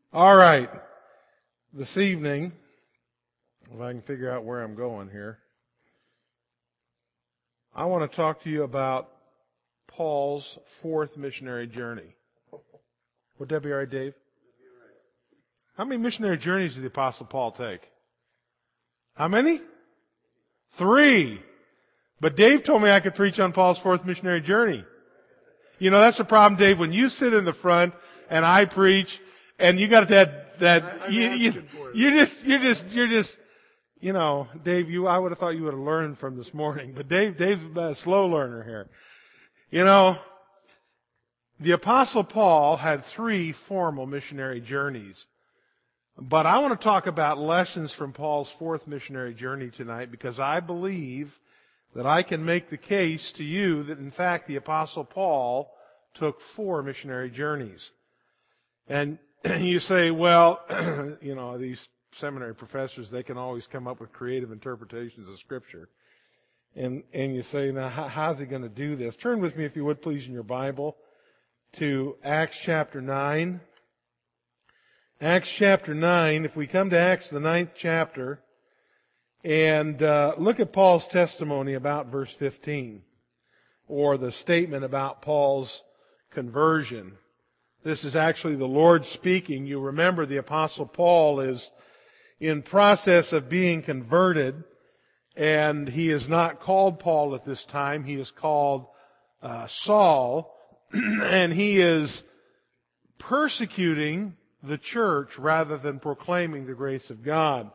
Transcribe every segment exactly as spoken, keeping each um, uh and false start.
All right. This evening, if I can figure out where I'm going here, I want to talk to you about Paul's fourth missionary journey. Would that be all right, Dave? How many missionary journeys did the Apostle Paul take? How many? Three. But Dave told me I could preach on Paul's fourth missionary journey. You know, that's the problem, Dave. When you sit in the front and I preach, and you got that, that, I'm you, you, asking for it. you're just, you're just, you're just, you know, Dave, you, I would have thought you would have learned from this morning, but Dave, Dave's a slow learner here. You know, the Apostle Paul had three formal missionary journeys. But I want to talk about lessons from Paul's fourth missionary journey tonight, because I believe that I can make the case to you that, in fact, the Apostle Paul took four missionary journeys. And you say, well, you know, these seminary professors, they can always come up with creative interpretations of Scripture. And and you say, now, how, how's he going to do this? Turn with me, if you would, please, in your Bible to Acts chapter nine. Acts chapter nine, if we come to Acts, the ninth chapter, and uh, look at Paul's testimony about verse fifteen, or the statement about Paul's conversion. This is actually the Lord speaking. You remember the Apostle Paul is in process of being converted, and he is not called Paul at this time. He is called uh, Saul, and he is persecuting the church rather than proclaiming the grace of God.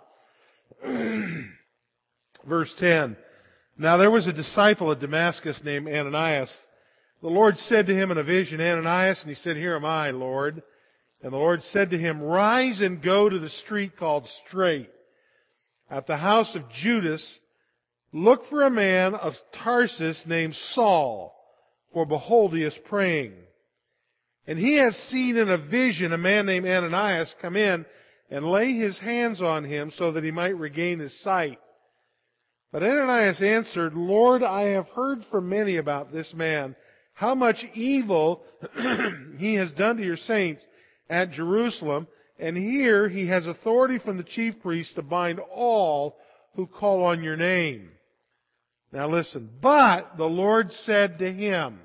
Verse ten. Now there was a disciple at Damascus named Ananias. The Lord said to him in a vision, Ananias, and he said, Here am I, Lord. And the Lord said to him, Rise and go to the street called Straight, at the house of Judas. Look for a man of Tarsus named Saul, for behold, he is praying. And he has seen in a vision a man named Ananias come in and lay his hands on him so that he might regain his sight. But Ananias answered, Lord, I have heard from many about this man, how much evil he has done to your saints at Jerusalem, and here he has authority from the chief priests to bind all who call on your name. Now listen, but the Lord said to him,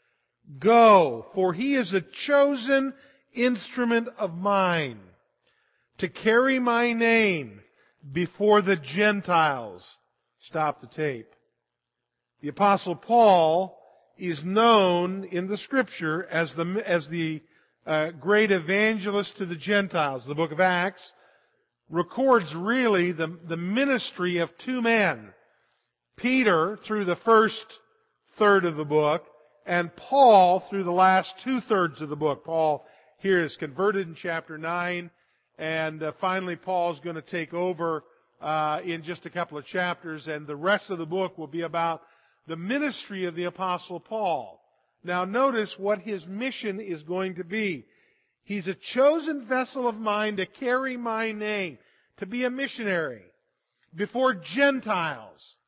Go, for he is a chosen instrument of mine to carry my name before the Gentiles. Stop the tape. The Apostle Paul is known in the Scripture as the as the uh, great evangelist to the Gentiles. The book of Acts records really the, the ministry of two men. Peter through the first third of the book, and Paul through the last two-thirds of the book. Paul here is converted in chapter nine, and uh, finally Paul's going to take over uh, in just a couple of chapters, and the rest of the book will be about the ministry of the Apostle Paul. Now notice what his mission is going to be. He's a chosen vessel of mine to carry my name, to be a missionary before Gentiles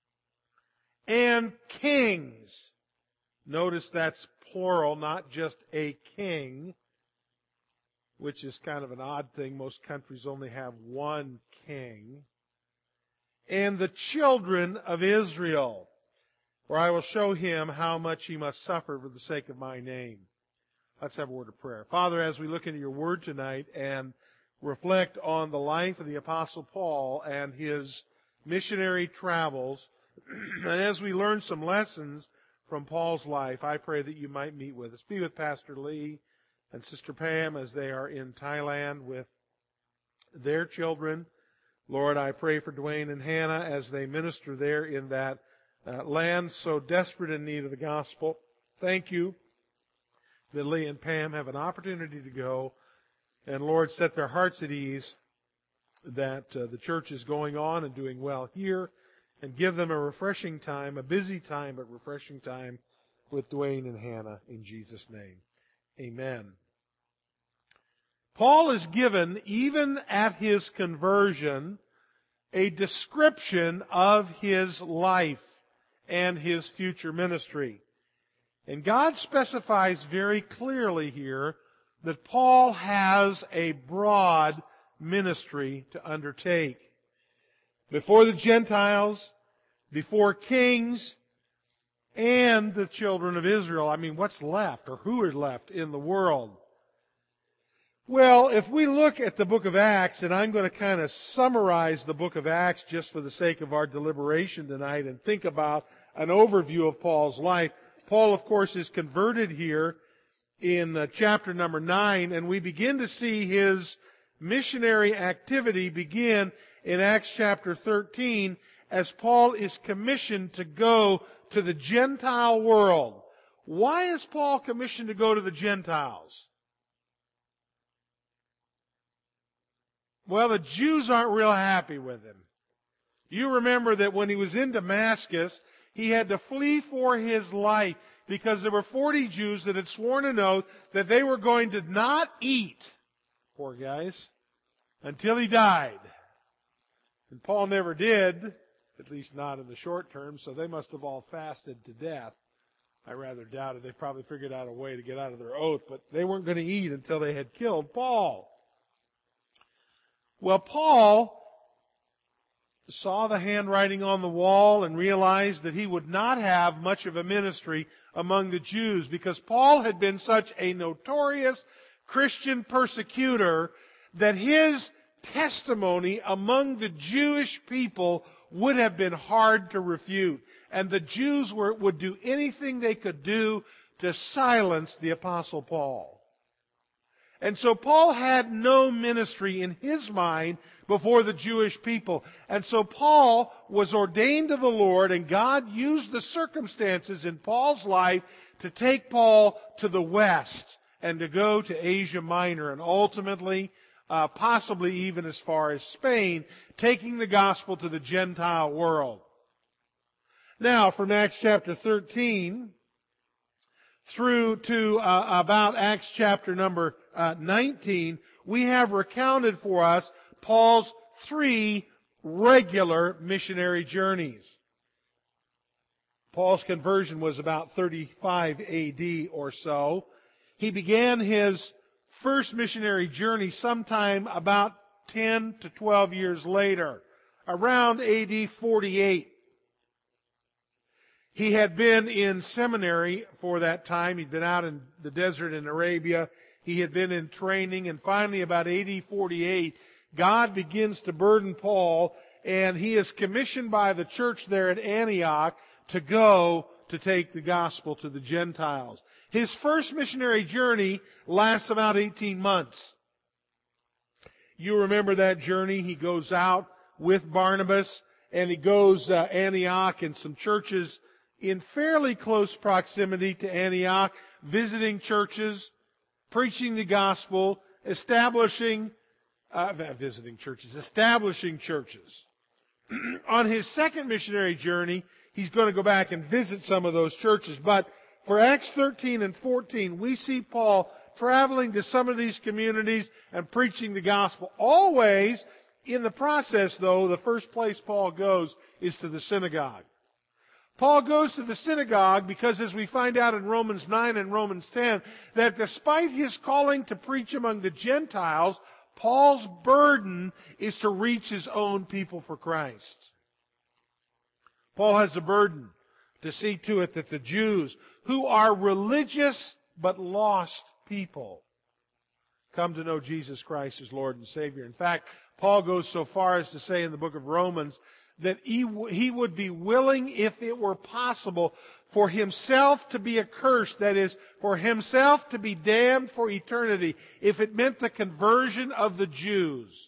and kings. Notice that's plural, not just a king, which is kind of an odd thing. Most countries only have one king. And the children of Israel, where I will show him how much he must suffer for the sake of my name. Let's have a word of prayer. Father, as we look into your word tonight and reflect on the life of the Apostle Paul and his missionary travels, and as we learn some lessons from Paul's life, I pray that you might meet with us. Be with Pastor Lee and Sister Pam as they are in Thailand with their children. Lord, I pray for Dwayne and Hannah as they minister there in that uh, land so desperate in need of the gospel. Thank you that Lee and Pam have an opportunity to go. And Lord, set their hearts at ease that uh, the church is going on and doing well here. And give them a refreshing time, a busy time, but refreshing time with Dwayne and Hannah in Jesus' name. Amen. Paul is given, even at his conversion, a description of his life and his future ministry. And God specifies very clearly here that Paul has a broad ministry to undertake. Before the Gentiles, before kings, and the children of Israel. I mean, what's left, or who is left in the world? Well, if we look at the book of Acts, and I'm going to kind of summarize the book of Acts just for the sake of our deliberation tonight and think about an overview of Paul's life. Paul, of course, is converted here in uh, chapter number nine, and we begin to see his missionary activity begin in Acts chapter thirteen as Paul is commissioned to go to the Gentile world. Why is Paul commissioned to go to the Gentiles? Well, the Jews aren't real happy with him. You remember that when he was in Damascus, he had to flee for his life because there were forty Jews that had sworn an oath that they were going to not eat, poor guys, until he died. And Paul never did, at least not in the short term, so they must have all fasted to death. I rather doubt it. They probably figured out a way to get out of their oath, but they weren't going to eat until they had killed Paul. Well, Paul saw the handwriting on the wall and realized that he would not have much of a ministry among the Jews because Paul had been such a notorious Christian persecutor that his testimony among the Jewish people would have been hard to refute. And the Jews were, would do anything they could do to silence the Apostle Paul. And so Paul had no ministry in his mind before the Jewish people. And so Paul was ordained to the Lord, and God used the circumstances in Paul's life to take Paul to the west and to go to Asia Minor, and ultimately, uh, possibly even as far as Spain, taking the gospel to the Gentile world. Now, from Acts chapter thirteen through to uh, about Acts chapter number uh, nineteen, we have recounted for us Paul's three regular missionary journeys. Paul's conversion was about thirty-five A D or so. He began his first missionary journey sometime about ten to twelve years later, around A D forty-eight. He had been in seminary for that time. He'd been out in the desert in Arabia. He had been in training, and finally about A D forty-eight, God begins to burden Paul, and he is commissioned by the church there at Antioch to go to take the gospel to the Gentiles. His first missionary journey lasts about eighteen months. You remember that journey. He goes out with Barnabas, and he goes uh, Antioch and some churches in fairly close proximity to Antioch, visiting churches, preaching the gospel, establishing, uh, visiting churches, establishing churches. On his second missionary journey, he's going to go back and visit some of those churches. But for Acts thirteen and fourteen, we see Paul traveling to some of these communities and preaching the gospel. Always, in the process, though, the first place Paul goes is to the synagogue. Paul goes to the synagogue because, as we find out in Romans nine and Romans ten, that despite his calling to preach among the Gentiles, Paul's burden is to reach his own people for Christ. Paul has a burden to see to it that the Jews, who are religious but lost people, come to know Jesus Christ as Lord and Savior. In fact, Paul goes so far as to say in the book of Romans that he, he would be willing, if it were possible, for himself to be accursed, that is, for himself to be damned for eternity, if it meant the conversion of the Jews.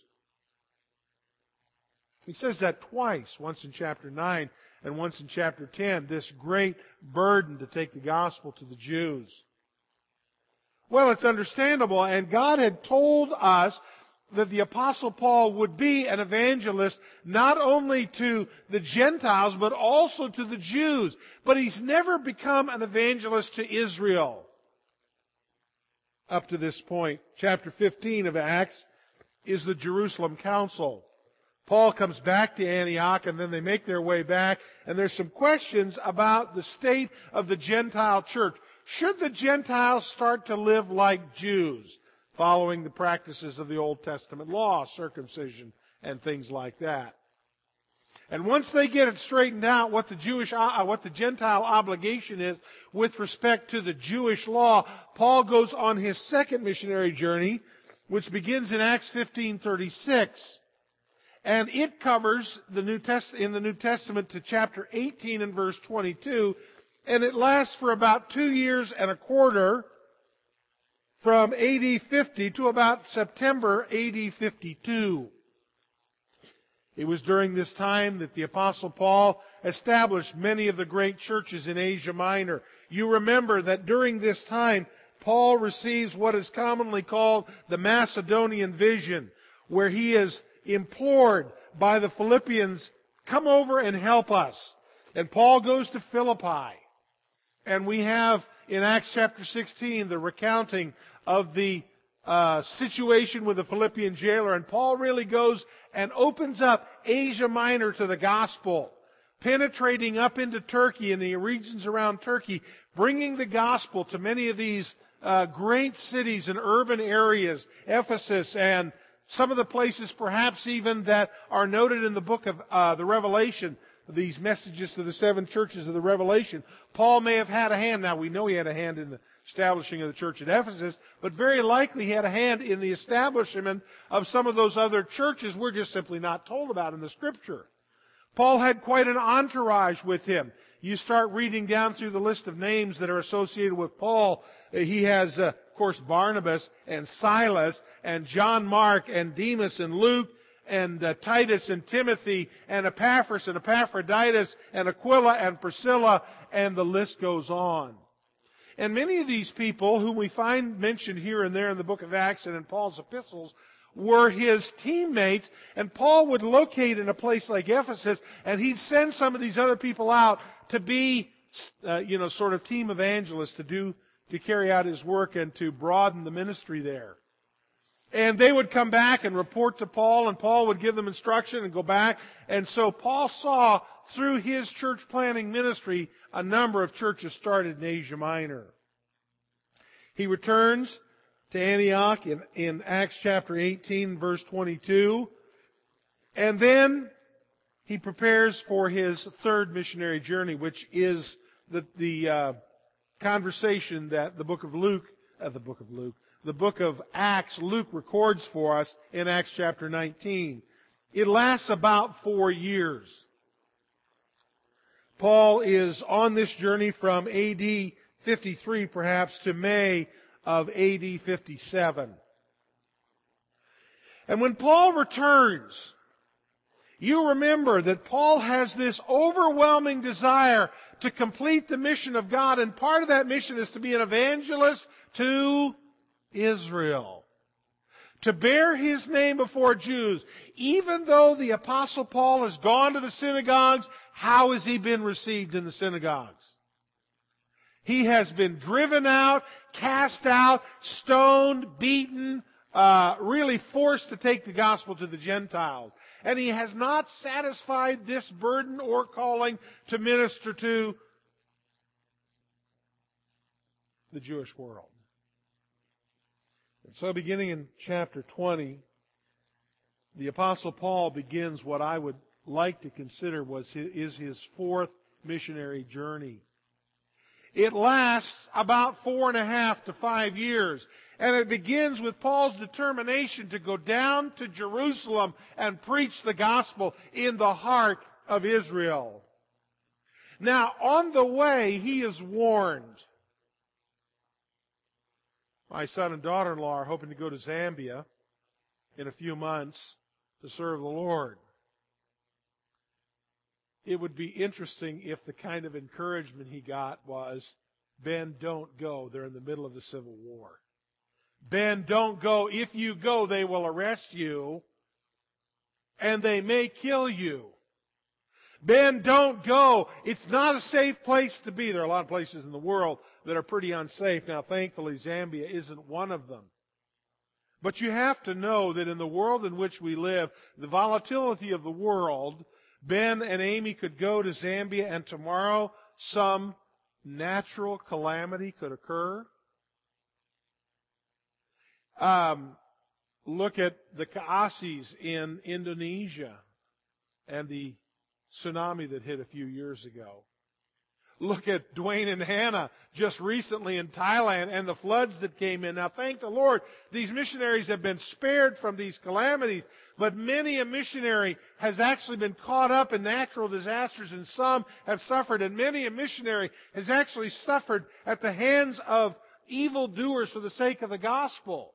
He says that twice, once in chapter nine and once in chapter ten, this great burden to take the gospel to the Jews. Well, it's understandable, and God had told us that the Apostle Paul would be an evangelist not only to the Gentiles, but also to the Jews. But he's never become an evangelist to Israel up to this point. Chapter fifteen of Acts is the Jerusalem Council. Paul comes back to Antioch, and then they make their way back, and there's some questions about the state of the Gentile church. Should the Gentiles start to live like Jews? following the practices of the Old Testament law, circumcision and things like that. And once they get it straightened out, what the Jewish, uh, what the Gentile obligation is with respect to the Jewish law, Paul goes on his second missionary journey, which begins in Acts fifteen thirty-six. And it covers the New Test in the New Testament to chapter eighteen and verse twenty-two, and it lasts for about two years and a quarter, from A D fifty to about September A D fifty-two. It was during this time that the Apostle Paul established many of the great churches in Asia Minor. You remember that during this time, Paul receives what is commonly called the Macedonian vision, where he is implored by the Philippians, come over and help us. And Paul goes to Philippi. And we have in Acts chapter sixteen the recounting of the uh, situation with the Philippian jailer. And Paul really goes and opens up Asia Minor to the gospel, penetrating up into Turkey and the regions around Turkey, bringing the gospel to many of these uh, great cities and urban areas, Ephesus and some of the places perhaps even that are noted in the book of uh, the Revelation, these messages to the seven churches of the Revelation. Paul may have had a hand. Now, we know he had a hand in the establishing of the church at Ephesus, but very likely he had a hand in the establishment of some of those other churches we're just simply not told about in the Scripture. Paul had quite an entourage with him. You start reading down through the list of names that are associated with Paul. He has, uh, of course, Barnabas and Silas and John Mark and Demas and Luke and uh, Titus and Timothy and Epaphras and Epaphroditus and Aquila and Priscilla, and the list goes on. And many of these people, whom we find mentioned here and there in the book of Acts and in Paul's epistles, were his teammates, and Paul would locate in a place like Ephesus, and he'd send some of these other people out to be, uh, you know, sort of team evangelists to do, to carry out his work and to broaden the ministry there. And they would come back and report to Paul, and Paul would give them instruction and go back. And so Paul saw, through his church planting ministry, a number of churches started in Asia Minor. He returns to Antioch in, in Acts chapter eighteen, verse twenty-two. And then he prepares for his third missionary journey, which is the, the uh, conversation that the book of Luke, uh, the book of Luke, the book of Acts, Luke records for us in Acts chapter nineteen. It lasts about four years. Paul is on this journey from A D fifty-three perhaps to May of A D fifty-seven. And when Paul returns, you remember that Paul has this overwhelming desire to complete the mission of God, and part of that mission is to be an evangelist to Israel, to bear his name before Jews. Even though the Apostle Paul has gone to the synagogues, how has he been received in the synagogues? He has been driven out, cast out, stoned, beaten, uh, really forced to take the gospel to the Gentiles. And he has not satisfied this burden or calling to minister to the Jewish world. And so beginning in chapter twenty, the Apostle Paul begins what I would like to consider was his, is his fourth missionary journey. It lasts about four and a half to five years. And it begins with Paul's determination to go down to Jerusalem and preach the gospel in the heart of Israel. Now, on the way, he is warned. My son and daughter-in-law are hoping to go to Zambia in a few months to serve the Lord. It would be interesting if the kind of encouragement he got was, Ben, don't go. They're in the middle of the Civil War. Ben, don't go. If you go, they will arrest you and they may kill you. Ben, don't go. It's not a safe place to be. There are a lot of places in the world that are pretty unsafe. Now, thankfully, Zambia isn't one of them. But you have to know that in the world in which we live, the volatility of the world, Ben and Amy could go to Zambia and tomorrow some natural calamity could occur. Um, look at the Kaasis in Indonesia and the tsunami that hit a few years ago. Look at Dwayne and Hannah just recently in Thailand and the floods that came in. Now, thank the Lord, these missionaries have been spared from these calamities, but many a missionary has actually been caught up in natural disasters, and some have suffered, and many a missionary has actually suffered at the hands of evildoers for the sake of the gospel.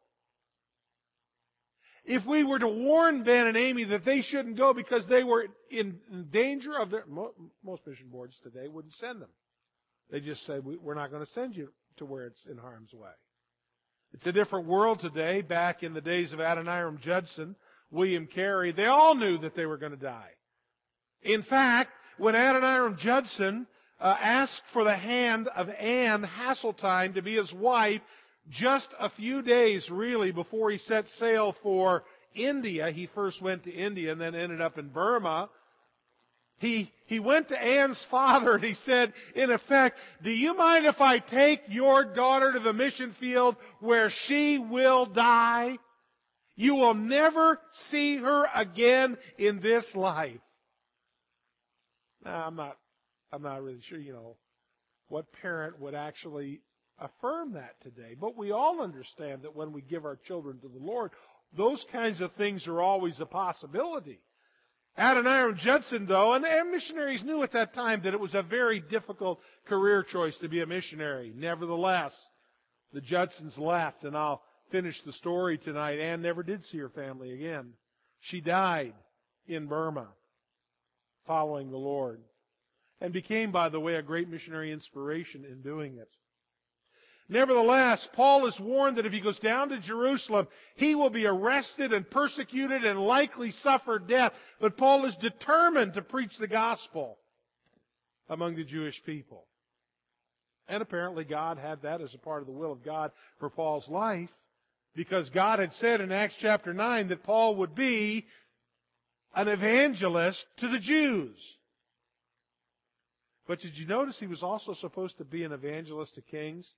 If we were to warn Ben and Amy that they shouldn't go because they were in danger of their... Most mission boards today wouldn't send them. They just say, we're not going to send you to where it's in harm's way. It's a different world today. Back in the days of Adoniram Judson, William Carey, they all knew that they were going to die. In fact, when Adoniram Judson uh, asked for the hand of Anne Hasseltine to be his wife, just a few days, really, before he set sail for India, he first went to India and then ended up in Burma. He, he went to Anne's father and he said, in effect, do you mind if I take your daughter to the mission field where she will die? You will never see her again in this life. Now, I'm not, I'm not really sure, you know, what parent would actually affirm that today. But we all understand that when we give our children to the Lord, those kinds of things are always a possibility. Adoniram Judson, though, and, and missionaries knew at that time that it was a very difficult career choice to be a missionary. Nevertheless, the Judsons left, and I'll finish the story tonight. Anne never did see her family again. She died in Burma following the Lord, and became, by the way, a great missionary inspiration in doing it. Nevertheless, Paul is warned that if he goes down to Jerusalem, he will be arrested and persecuted and likely suffer death. But Paul is determined to preach the gospel among the Jewish people. And apparently God had that as a part of the will of God for Paul's life, because God had said in Acts chapter nine that Paul would be an evangelist to the Jews. But did you notice he was also supposed to be an evangelist to kings?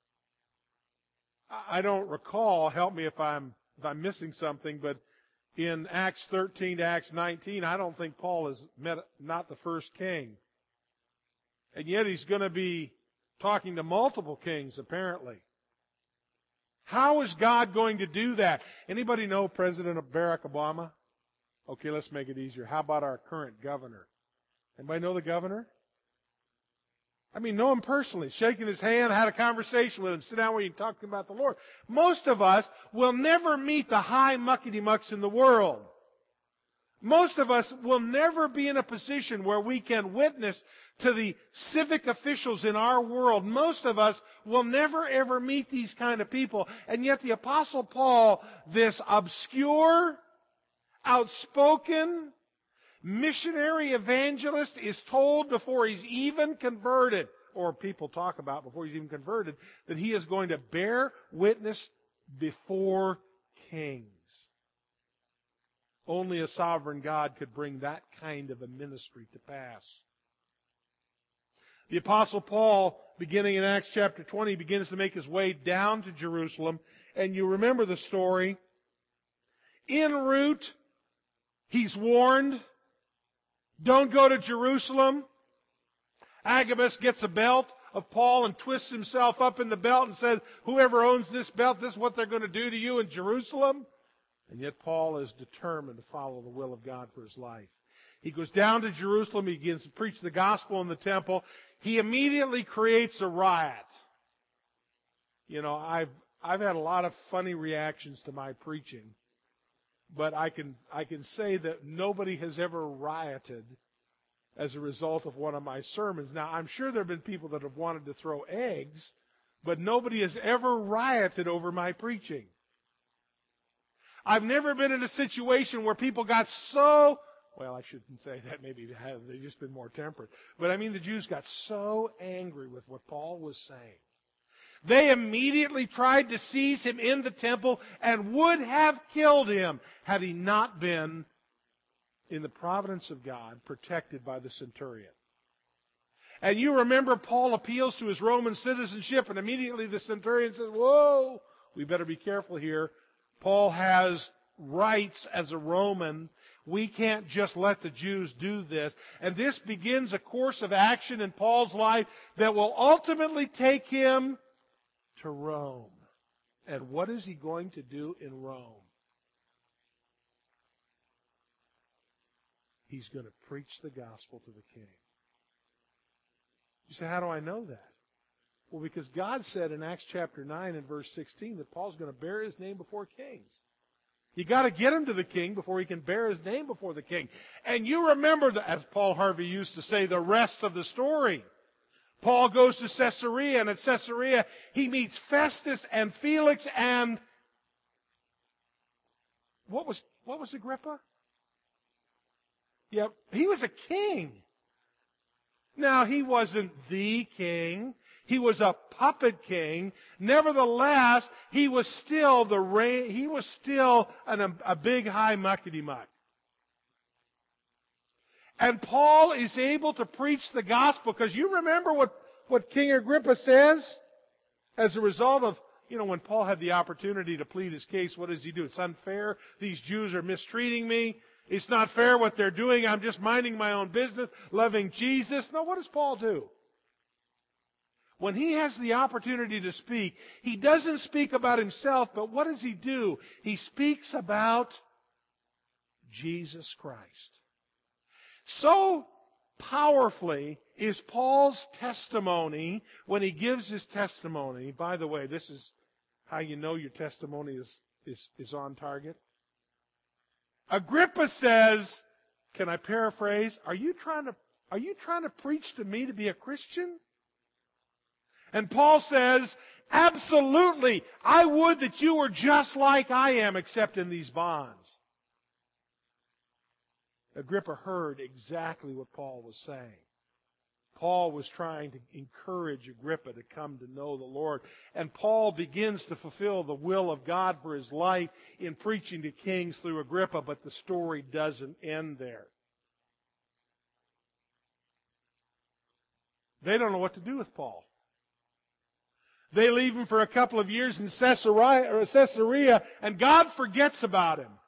I don't recall, help me if I'm if I'm missing something, but in Acts thirteen to Acts nineteen, I don't think Paul is met, not the first king. And yet he's going to be talking to multiple kings, apparently. How is God going to do that? Anybody know President Barack Obama? Okay, let's make it easier. How about our current governor? Anybody know the governor? I mean, know him personally, shaking his hand, had a conversation with him, sit down where you can talk to him about the Lord. Most of us will never meet the high muckety-mucks in the world. Most of us will never be in a position where we can witness to the civic officials in our world. Most of us will never ever meet these kind of people. And yet the Apostle Paul, this obscure, outspoken, missionary evangelist, is told before he's even converted, or people talk about before he's even converted, that he is going to bear witness before kings. Only a sovereign God could bring that kind of a ministry to pass. The Apostle Paul, beginning in Acts chapter twenty, begins to make his way down to Jerusalem. And you remember the story. En route, he's warned, don't go to Jerusalem. Agabus gets a belt of Paul and twists himself up in the belt and says, whoever owns this belt, this is what they're going to do to you in Jerusalem. And yet Paul is determined to follow the will of God for his life. He goes down to Jerusalem. He begins to preach the gospel in the temple. He immediately creates a riot. You know, I've I've had a lot of funny reactions to my preaching, but I can I can say that nobody has ever rioted as a result of one of my sermons. Now, I'm sure there have been people that have wanted to throw eggs, but nobody has ever rioted over my preaching. I've never been in a situation where people got so, well, I shouldn't say that, maybe they've just been more temperate. But I mean, the Jews got so angry with what Paul was saying. They immediately tried to seize him in the temple and would have killed him had he not been, in the providence of God, protected by the centurion. And you remember Paul appeals to his Roman citizenship, and immediately the centurion says, whoa, we better be careful here. Paul has rights as a Roman. We can't just let the Jews do this. And this begins a course of action in Paul's life that will ultimately take him to Rome. And what is he going to do in Rome? He's going to preach the gospel to the king. You say, how do I know that? Well, because God said in Acts chapter nine and verse sixteen that Paul's going to bear his name before kings. You got to get him to the king before he can bear his name before the king. And you remember, the, as Paul Harvey used to say, the rest of the story. Paul goes to Caesarea, and at Caesarea he meets Festus and Felix and what was what was Agrippa? Yeah, he was a king. Now, he wasn't the king. He was a puppet king. Nevertheless, he was still the reign, he was still an, a big high muckety muck. And Paul is able to preach the gospel, because you remember what, what King Agrippa says as a result of, you know, when Paul had the opportunity to plead his case, what does he do? It's unfair. These Jews are mistreating me. It's not fair what they're doing. I'm just minding my own business, loving Jesus. No, what does Paul do? When he has the opportunity to speak, he doesn't speak about himself, but what does he do? He speaks about Jesus Christ. So powerfully is Paul's testimony when he gives his testimony. By the way, this is how you know your testimony is, is, is on target. Agrippa says, can I paraphrase? Are you trying to, are you trying to preach to me to be a Christian? And Paul says, absolutely, I would that you were just like I am, except in these bonds. Agrippa heard exactly what Paul was saying. Paul was trying to encourage Agrippa to come to know the Lord. And Paul begins to fulfill the will of God for his life in preaching to kings through Agrippa, but the story doesn't end there. They don't know what to do with Paul. They leave him for a couple of years in Caesarea, or Caesarea, and God forgets about him.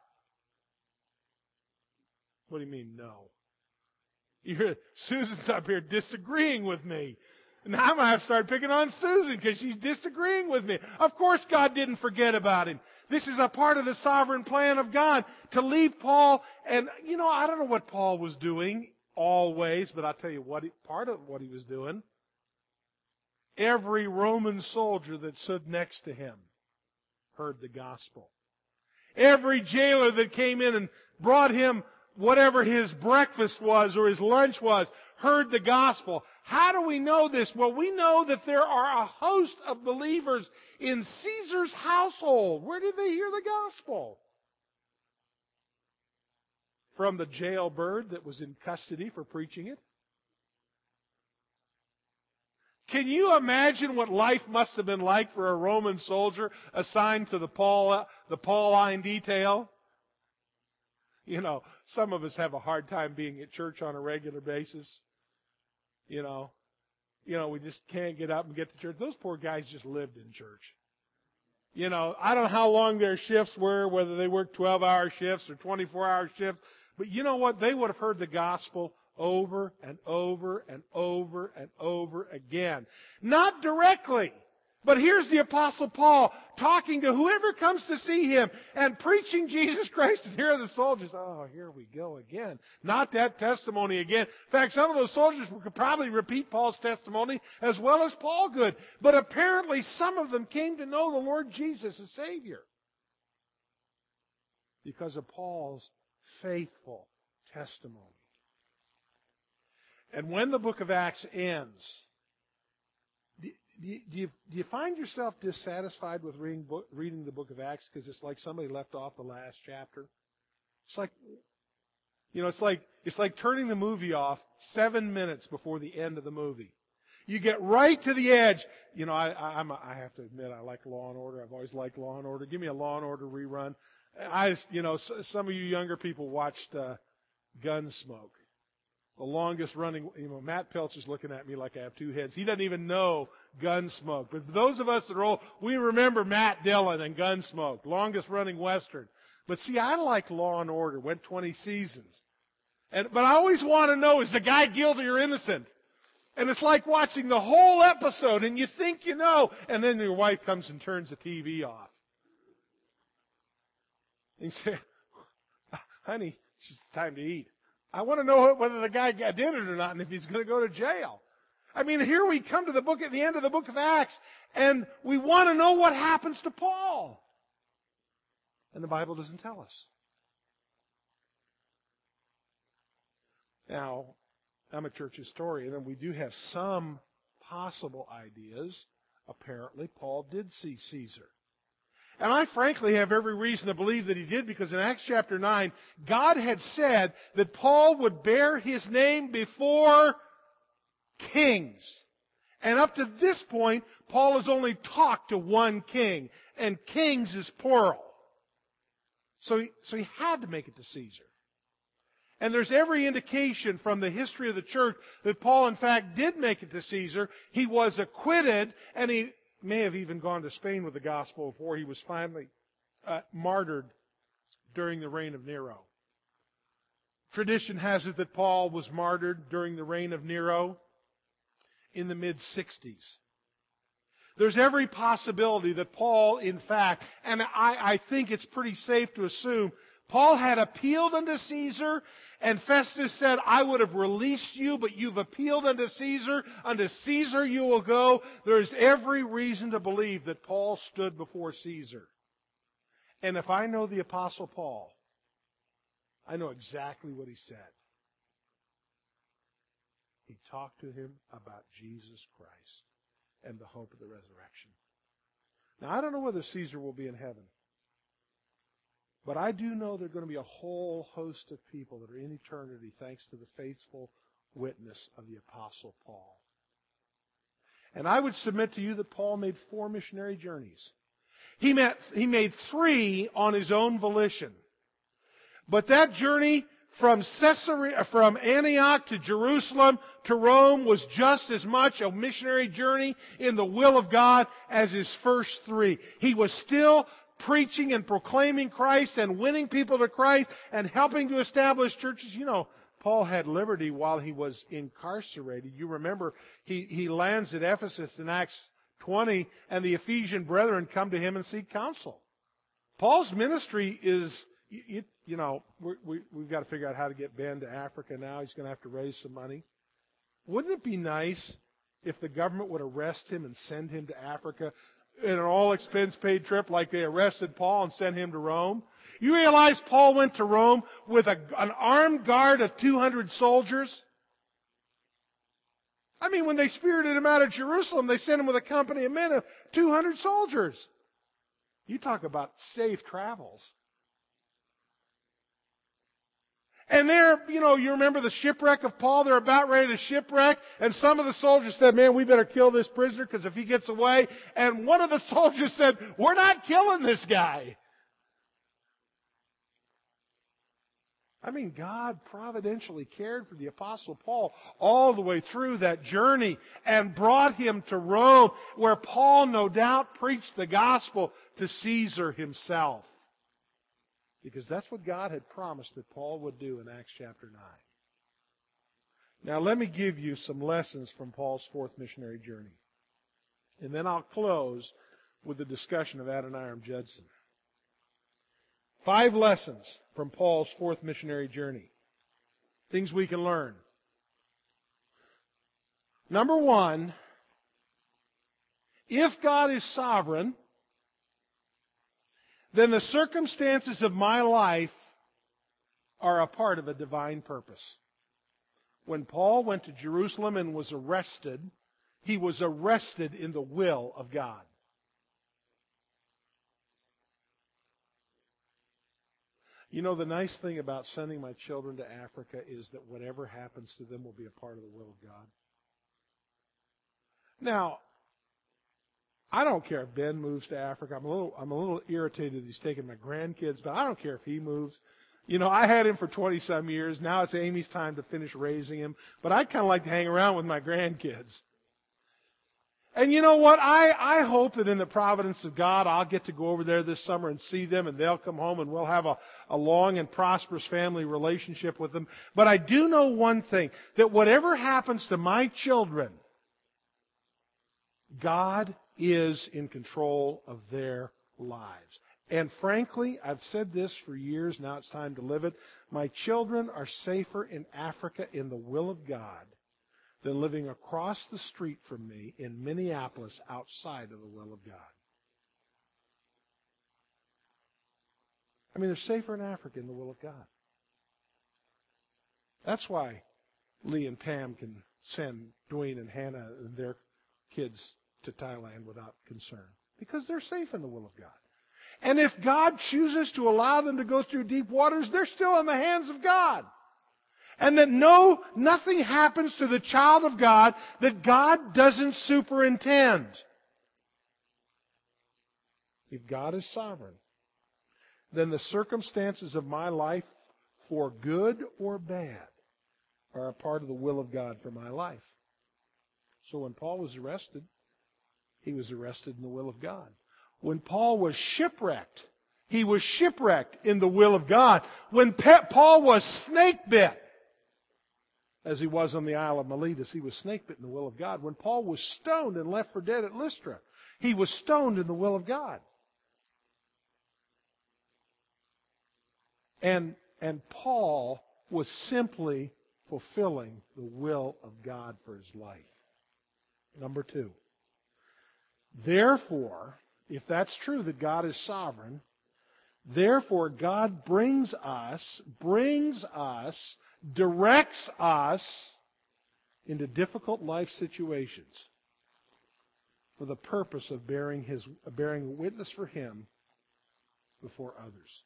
What do you mean, no? You're, Susan's up here disagreeing with me. Now I'm going to have to start picking on Susan because she's disagreeing with me. Of course God didn't forget about him. This is a part of the sovereign plan of God to leave Paul. And, you know, I don't know what Paul was doing always, but I'll tell you what, he, part of what he was doing. Every Roman soldier that stood next to him heard the gospel. Every jailer that came in and brought him whatever his breakfast was or his lunch was, heard the gospel. How do we know this? Well, we know that there are a host of believers in Caesar's household. Where did they hear the gospel? From the jailbird that was in custody for preaching it. Can you imagine what life must have been like for a Roman soldier assigned to the Paul, the Pauline detail? You know, some of us have a hard time being at church on a regular basis. You know, you know, we just can't get up and get to church. Those poor guys just lived in church. You know, I don't know how long their shifts were, whether they worked twelve-hour shifts or twenty-four-hour shifts. But you know what? They would have heard the gospel over and over and over and over again. Not directly. But here's the Apostle Paul talking to whoever comes to see him and preaching Jesus Christ. And here are the soldiers. Oh, here we go again. Not that testimony again. In fact, some of those soldiers could probably repeat Paul's testimony as well as Paul could. But apparently some of them came to know the Lord Jesus as Savior because of Paul's faithful testimony. And when the book of Acts ends, Do you, do, you, do you find yourself dissatisfied with reading, book, reading the book of Acts because it's like somebody left off the last chapter? It's like, you know, it's like it's like turning the movie off seven minutes before the end of the movie. You get right to the edge. You know, I, I, I'm a, I have to admit I like Law and Order. I've always liked Law and Order. Give me a Law and Order rerun. I, you know, some of you younger people watched uh, Gunsmoke. The longest running, you know, Matt Pelch is looking at me like I have two heads. He doesn't even know Gunsmoke. But for those of us that are old, we remember Matt Dillon and Gunsmoke, longest running Western. But see, I like Law and Order, went twenty seasons. And, but I always want to know, is the guy guilty or innocent? And it's like watching the whole episode and you think you know, and then your wife comes and turns the T V off. And you say, honey, it's time to eat. I want to know whether the guy did it or not and if he's going to go to jail. I mean, here we come to the book at the end of the book of Acts, and we want to know what happens to Paul. And the Bible doesn't tell us. Now, I'm a church historian, and we do have some possible ideas. Apparently, Paul did see Caesar. And I frankly have every reason to believe that he did, because in Acts chapter nine, God had said that Paul would bear his name before kings. And up to this point, Paul has only talked to one king, and kings is plural. So he, so he had to make it to Caesar. And there's every indication from the history of the church that Paul, in fact, did make it to Caesar. He was acquitted, and he may have even gone to Spain with the gospel before he was finally uh, martyred during the reign of Nero. Tradition has it that Paul was martyred during the reign of Nero in the mid-sixties. There's every possibility that Paul, in fact, and I, I think it's pretty safe to assume, Paul had appealed unto Caesar, and Festus said, I would have released you, but you've appealed unto Caesar. Unto Caesar you will go. There's every reason to believe that Paul stood before Caesar. And if I know the Apostle Paul, I know exactly what he said. He talked to him about Jesus Christ and the hope of the resurrection. Now, I don't know whether Caesar will be in heaven. But I do know there are going to be a whole host of people that are in eternity thanks to the faithful witness of the Apostle Paul. And I would submit to you that Paul made four missionary journeys. He, met, he made three on his own volition. But that journey from Caesarea, from Antioch to Jerusalem to Rome was just as much a missionary journey in the will of God as his first three. He was still preaching and proclaiming Christ and winning people to Christ and helping to establish churches. You know, Paul had liberty while he was incarcerated. You remember he, he lands at Ephesus in Acts twenty, and the Ephesian brethren come to him and seek counsel. Paul's ministry is, you, you know, we, we, we've got to figure out how to get Ben to Africa now. He's going to have to raise some money. Wouldn't it be nice if the government would arrest him and send him to Africa in an all-expense-paid trip like they arrested Paul and sent him to Rome? You realize Paul went to Rome with a, an armed guard of two hundred soldiers? I mean, when they spirited him out of Jerusalem, they sent him with a company of men of two hundred soldiers. You talk about safe travels. And there, you know, you remember the shipwreck of Paul? They're about ready to shipwreck. And some of the soldiers said, man, we better kill this prisoner because if he gets away. And one of the soldiers said, we're not killing this guy. I mean, God providentially cared for the Apostle Paul all the way through that journey and brought him to Rome, where Paul no doubt preached the gospel to Caesar himself. Because that's what God had promised that Paul would do in Acts chapter nine. Now let me give you some lessons from Paul's fourth missionary journey. And then I'll close with the discussion of Adoniram Judson. Five lessons from Paul's fourth missionary journey. Things we can learn. Number one, if God is sovereign, then the circumstances of my life are a part of a divine purpose. When Paul went to Jerusalem and was arrested, he was arrested in the will of God. You know, the nice thing about sending my children to Africa is that whatever happens to them will be a part of the will of God. Now, I don't care if Ben moves to Africa. I'm a little, I'm a little irritated that he's taking my grandkids, but I don't care if he moves. You know, I had him for twenty-some years. Now it's Amy's time to finish raising him. But I'd kind of like to hang around with my grandkids. And you know what? I, I hope that in the providence of God, I'll get to go over there this summer and see them, and they'll come home, and we'll have a, a long and prosperous family relationship with them. But I do know one thing, that whatever happens to my children, God is in control of their lives. And frankly, I've said this for years, now it's time to live it. My children are safer in Africa in the will of God than living across the street from me in Minneapolis outside of the will of God. I mean, they're safer in Africa in the will of God. That's why Lee and Pam can send Dwayne and Hannah and their kids to Thailand without concern, because they're safe in the will of God. And if God chooses to allow them to go through deep waters, they're still in the hands of God. And that no, nothing happens to the child of God that God doesn't superintend. If God is sovereign, then the circumstances of my life, for good or bad, are a part of the will of God for my life. So when Paul was arrested, he was arrested in the will of God. When Paul was shipwrecked, he was shipwrecked in the will of God. When Paul was snake bit, as he was on the Isle of Miletus, he was snake bit in the will of God. When Paul was stoned and left for dead at Lystra, he was stoned in the will of God. And, and Paul was simply fulfilling the will of God for his life. Number two. Therefore, if that's true that God is sovereign, therefore God brings us, brings us, directs us into difficult life situations for the purpose of bearing his bearing witness for him before others.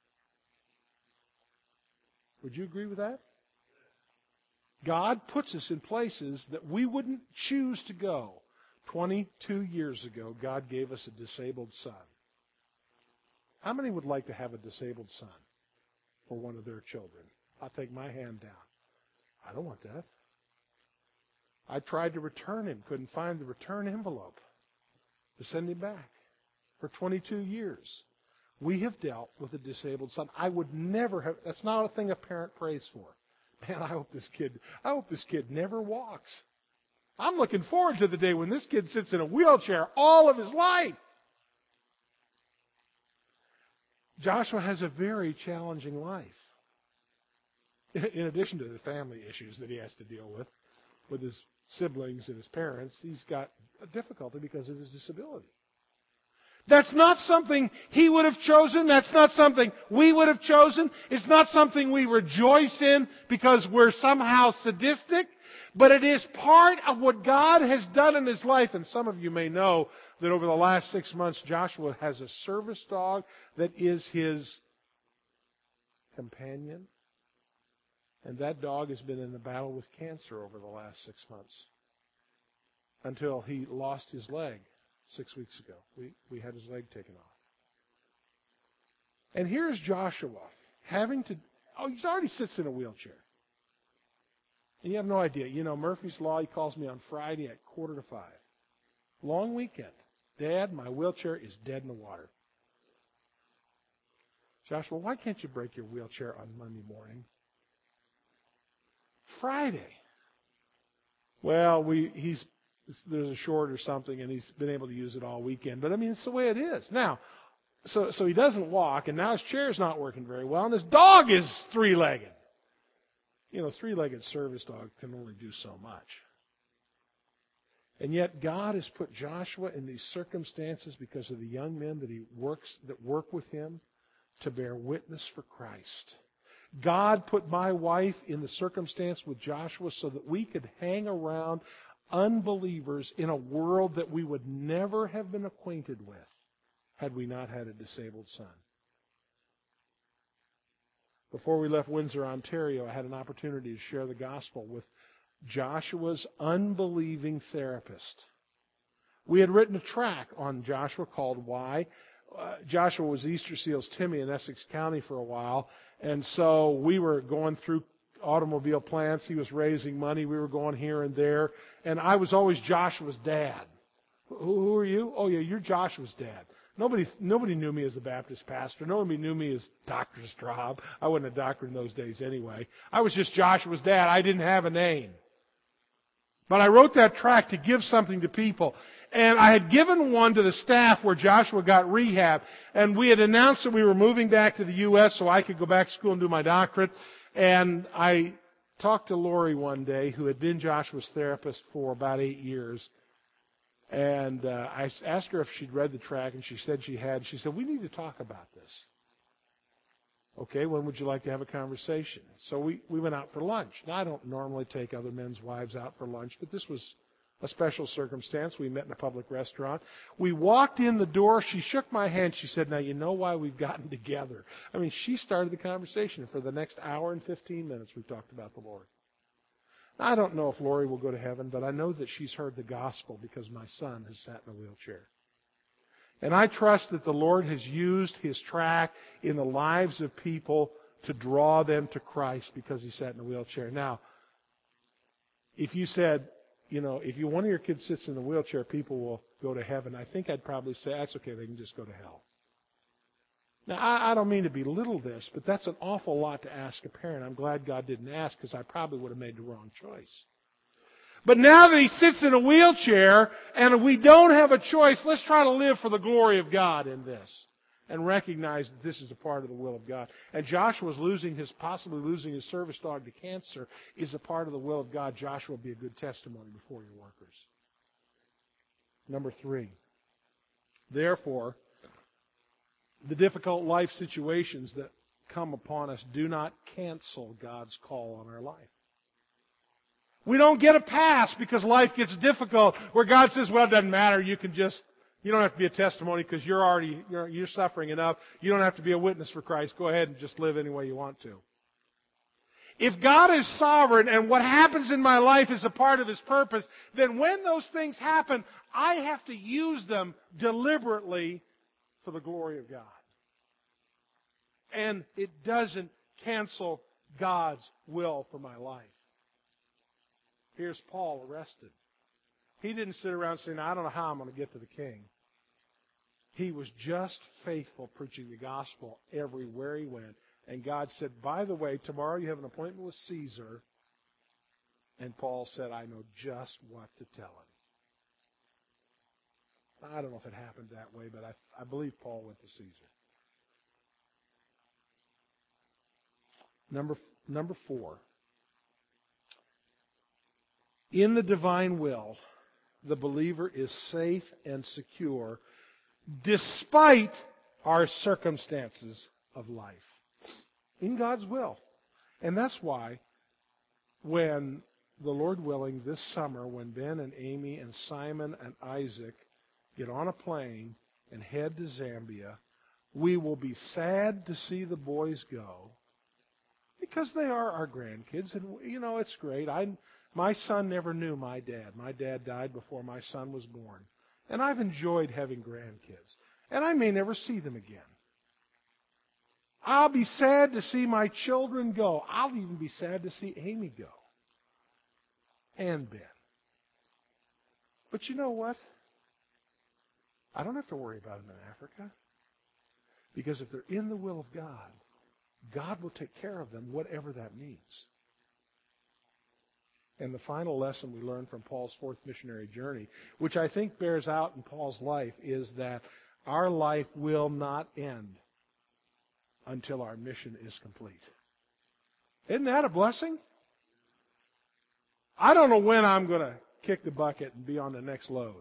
Would you agree with that? God puts us in places that we wouldn't choose to go. twenty-two years ago, God gave us a disabled son. How many would like to have a disabled son for one of their children? I'll take my hand down. I don't want that. I tried to return him, couldn't find the return envelope to send him back. For twenty-two years, we have dealt with a disabled son. I would never have, that's not a thing a parent prays for. Man, I hope this kid, I hope this kid never walks. I'm looking forward to the day when this kid sits in a wheelchair all of his life. Joshua has a very challenging life. In addition to the family issues that he has to deal with, with his siblings and his parents, he's got a difficulty because of his disability. That's not something he would have chosen. That's not something we would have chosen. It's not something we rejoice in because we're somehow sadistic. But it is part of what God has done in his life. And some of you may know that over the last six months, Joshua has a service dog that is his companion. And that dog has been in the battle with cancer over the last six months until he lost his leg six weeks ago. We, we had his leg taken off. And here's Joshua having to, oh, he already sits in a wheelchair. And you have no idea. You know, Murphy's Law, he calls me on Friday at quarter to five. Long weekend. Dad, my wheelchair is dead in the water. Joshua, why can't you break your wheelchair on Monday morning? Friday. Well, we he's there's a short or something, and he's been able to use it all weekend. But, I mean, it's the way it is. Now, so so he doesn't walk, and now his chair's not working very well, and his dog is three-legged. You know, three-legged service dog can only do so much. And yet God has put Joshua in these circumstances because of the young men that he works that work with him to bear witness for Christ. God put my wife in the circumstance with Joshua so that we could hang around unbelievers in a world that we would never have been acquainted with had we not had a disabled son. Before we left Windsor, Ontario, I had an opportunity to share the gospel with Joshua's unbelieving therapist. We had written a tract on Joshua called Why uh, Joshua was Easter Seals Timmy in Essex County for a while, and so we were going through automobile plants. He was raising money. We were going here and there, and I was always Joshua's dad. Who, who are you? Oh yeah, you're Joshua's dad. Nobody, nobody knew me as a Baptist pastor. Nobody knew me as Doctor Straub. I wasn't a doctor in those days anyway. I was just Joshua's dad. I didn't have a name. But I wrote that tract to give something to people. And I had given one to the staff where Joshua got rehab. And we had announced that we were moving back to the U S so I could go back to school and do my doctorate. And I talked to Lori one day, who had been Joshua's therapist for about eight years. And uh, I asked her if she'd read the tract, and she said she had. She said, we need to talk about this. Okay, when would you like to have a conversation? So we, we went out for lunch. Now, I don't normally take other men's wives out for lunch, but this was a special circumstance. We met in a public restaurant. We walked in the door. She shook my hand. She said, now, you know why we've gotten together. I mean, she started the conversation. For the next hour and fifteen minutes, we talked about the Lord. I don't know if Lori will go to heaven, but I know that she's heard the gospel because my son has sat in a wheelchair. And I trust that the Lord has used his tract in the lives of people to draw them to Christ because he sat in a wheelchair. Now, if you said, you know, if you, one of your kids sits in a wheelchair, people will go to heaven, I think I'd probably say, that's okay, they can just go to hell. Now, I, I don't mean to belittle this, but that's an awful lot to ask a parent. I'm glad God didn't ask, because I probably would have made the wrong choice. But now that he sits in a wheelchair and we don't have a choice, let's try to live for the glory of God in this and recognize that this is a part of the will of God. And Joshua's losing his, possibly losing his service dog to cancer is a part of the will of God. Joshua will be a good testimony before your workers. Number three. Therefore, the difficult life situations that come upon us do not cancel God's call on our life. We don't get a pass because life gets difficult, where God says, well, it doesn't matter, you can just, you don't have to be a testimony because you're already, you're, you're suffering enough. You don't have to be a witness for Christ. Go ahead and just live any way you want to. If God is sovereign and what happens in my life is a part of his purpose, then when those things happen, I have to use them deliberately for the glory of God. And it doesn't cancel God's will for my life. Here's Paul arrested. He didn't sit around saying, I don't know how I'm going to get to the king. He was just faithful preaching the gospel everywhere he went. And God said, by the way, tomorrow you have an appointment with Caesar. And Paul said, I know just what to tell him. I don't know if it happened that way, but I, I believe Paul went to Caesar. Number, number four. In the divine will, the believer is safe and secure despite our circumstances of life. In God's will. And that's why when, the Lord willing, this summer, when Ben and Amy and Simon and Isaac get on a plane and head to Zambia, we will be sad to see the boys go because they are our grandkids. And, you know, it's great. I... My son never knew my dad. My dad died before my son was born. And I've enjoyed having grandkids. And I may never see them again. I'll be sad to see my children go. I'll even be sad to see Amy go. And Ben. But you know what? I don't have to worry about them in Africa. Because if they're in the will of God, God will take care of them, whatever that means. And the final lesson we learn from Paul's fourth missionary journey, which I think bears out in Paul's life, is that our life will not end until our mission is complete. Isn't that a blessing? I don't know when I'm going to kick the bucket and be on the next load.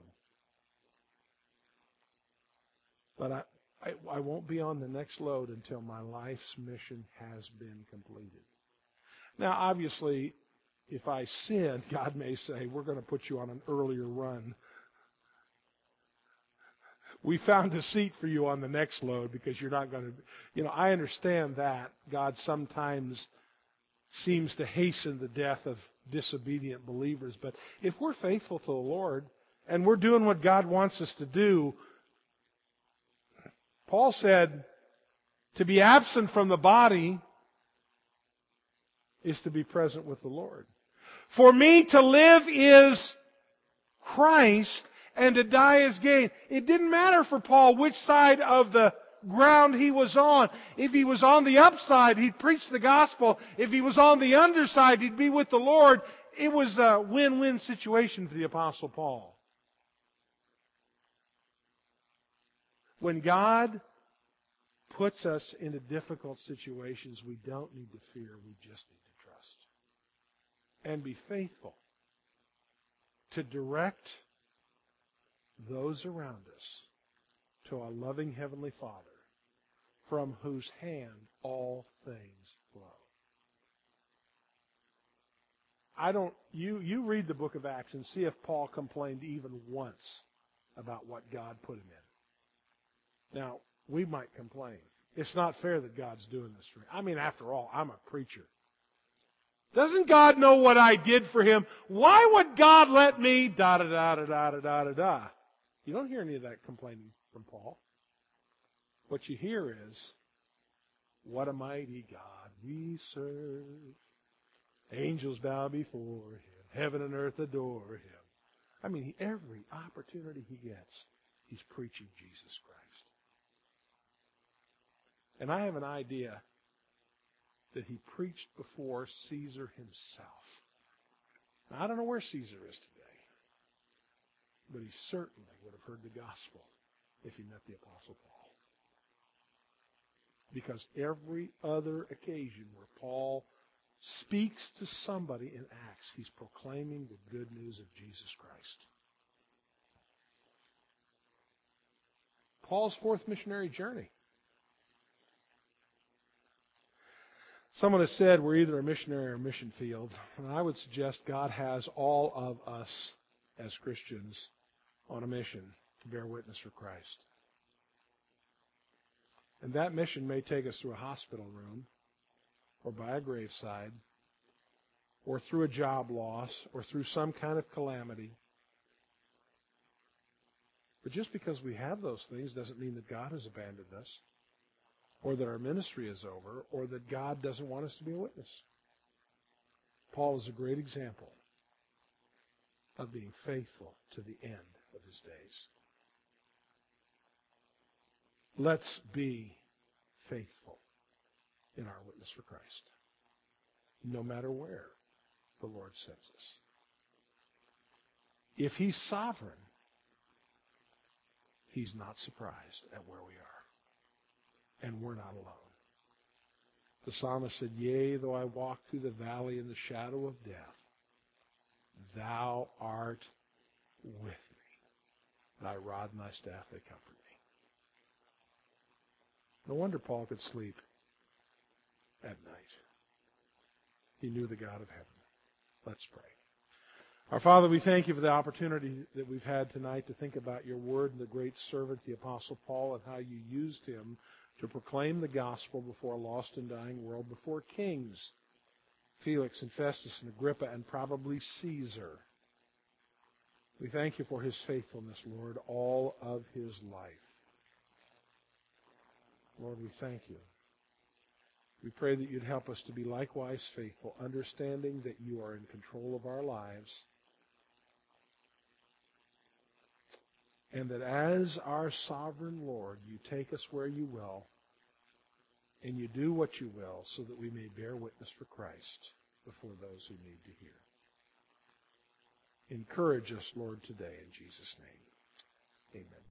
But I, I, I won't be on the next load until my life's mission has been completed. Now, obviously, if I sin, God may say, we're going to put you on an earlier run. We found a seat for you on the next load because you're not going to, you know, I understand that. God sometimes seems to hasten the death of disobedient believers. But if we're faithful to the Lord and we're doing what God wants us to do, Paul said, to be absent from the body is to be present with the Lord. For me to live is Christ, and to die is gain. It didn't matter for Paul which side of the ground he was on. If he was on the upside, he'd preach the gospel. If he was on the underside, he'd be with the Lord. It was a win-win situation for the Apostle Paul. When God puts us into difficult situations, we don't need to fear. We just need to trust. And be faithful to direct those around us to a loving Heavenly Father from whose hand all things flow. I don't, you, you read the book of Acts and see if Paul complained even once about what God put him in. Now, we might complain. It's not fair that God's doing this for me. I mean, after all, I'm a preacher. Doesn't God know what I did for Him? Why would God let me da da da da da da da da da? You don't hear any of that complaining from Paul. What you hear is, what a mighty God we serve. Angels bow before Him. Heaven and earth adore Him. I mean, every opportunity he gets, he's preaching Jesus Christ. And I have an idea that he preached before Caesar himself. Now, I don't know where Caesar is today, but he certainly would have heard the gospel if he met the Apostle Paul. Because every other occasion where Paul speaks to somebody in Acts, he's proclaiming the good news of Jesus Christ. Paul's fourth missionary journey. Someone has said we're either a missionary or a mission field. And I would suggest God has all of us as Christians on a mission to bear witness for Christ. And that mission may take us through a hospital room, or by a graveside, or through a job loss, or through some kind of calamity. But just because we have those things doesn't mean that God has abandoned us, or that our ministry is over, or that God doesn't want us to be a witness. Paul is a great example of being faithful to the end of his days. Let's be faithful in our witness for Christ, no matter where the Lord sends us. If He's sovereign, He's not surprised at where we are. And we're not alone. The psalmist said, yea, though I walk through the valley in the shadow of death, Thou art with me. Thy rod and thy staff, they comfort me. No wonder Paul could sleep at night. He knew the God of heaven. Let's pray. Our Father, we thank You for the opportunity that we've had tonight to think about Your word and the great servant, the Apostle Paul, and how You used him to proclaim the gospel before a lost and dying world, before kings, Felix and Festus and Agrippa and probably Caesar. We thank You for his faithfulness, Lord, all of his life. Lord, we thank You. We pray that You'd help us to be likewise faithful, understanding that You are in control of our lives, and that as our sovereign Lord, You take us where You will, and You do what You will, so that we may bear witness for Christ before those who need to hear. Encourage us, Lord, today in Jesus' name. Amen.